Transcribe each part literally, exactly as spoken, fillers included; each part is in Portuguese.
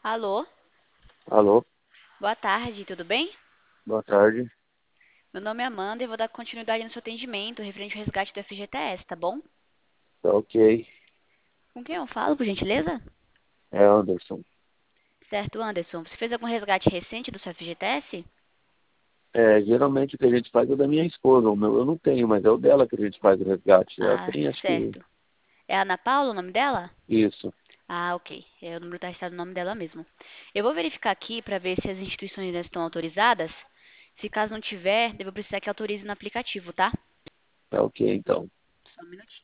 Alô, Alô, boa tarde, tudo bem? boa tarde. Meu nome é Amanda e vou dar continuidade no seu atendimento referente ao resgate do F G T S, tá bom? Tá ok. Com quem eu falo, por gentileza? É Anderson. Certo, Anderson. Você fez algum resgate recente do seu F G T S? É, geralmente o que a gente faz é da minha esposa. O meu eu não tenho, mas é o dela que a gente faz o resgate. Ela Ah, tem, acho que certo. É a Ana Paula o nome dela? isso. Ah, ok. É, o número está registrado no nome dela mesmo. Eu vou verificar aqui para ver se as instituições ainda estão autorizadas. Se caso não tiver, devo precisar que autorize no aplicativo, tá? Tá ok, então. Só um minutinho.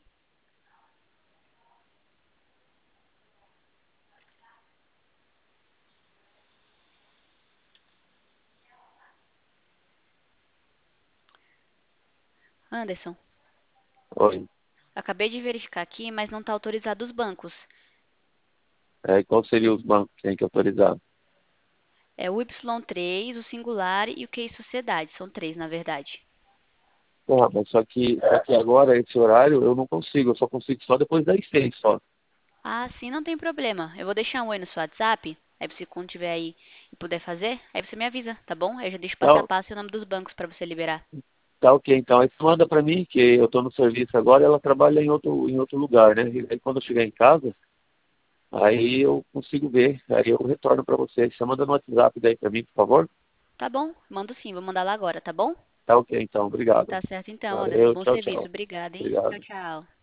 Anderson, Oi. acabei de verificar aqui, mas não está autorizado os bancos. É, qual seria os bancos que tem que autorizar? É o Y três, o Singular e o Q I Sociedade. São três, na verdade. Ah, mas só que, só que agora, esse horário, eu não consigo. Eu só consigo só depois das seis, só. Ah, sim, não tem problema. Eu vou deixar um oi no seu WhatsApp. Aí você, quando tiver aí e puder fazer, aí você me avisa, tá bom? Aí eu já deixo passo a Tá, passo o nome dos bancos para você liberar. tá ok, então. Aí você manda pra mim, que eu tô no serviço agora e ela trabalha em outro, em outro lugar, né? E aí quando eu chegar em casa, aí eu consigo ver. Aí eu retorno pra você. Você manda no WhatsApp daí pra mim, por favor? Tá bom? Mando sim, vou mandar lá agora, tá bom? Tá ok, então. Obrigado. Tá certo então, Anderson. Valeu, Bom tchau, serviço. tchau. Obrigada, hein? Tchau, Obrigado. tchau.